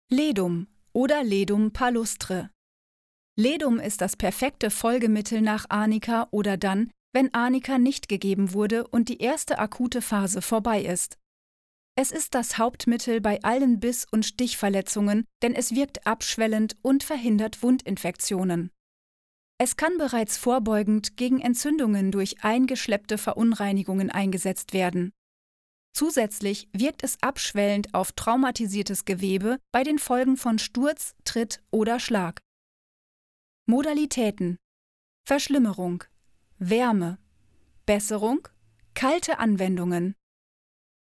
Ledum oder Ledum palustre. Ledum ist das perfekte Folgemittel nach Arnika oder dann, wenn Arnika nicht gegeben wurde und die erste akute Phase vorbei ist. Es ist das Hauptmittel bei allen Biss- und Stichverletzungen, denn es wirkt abschwellend und verhindert Wundinfektionen. Es kann bereits vorbeugend gegen Entzündungen durch eingeschleppte Verunreinigungen eingesetzt werden. Zusätzlich wirkt es abschwellend auf traumatisiertes Gewebe bei den Folgen von Sturz, Tritt oder Schlag. Modalitäten: Verschlimmerung, Wärme, Besserung, kalte Anwendungen.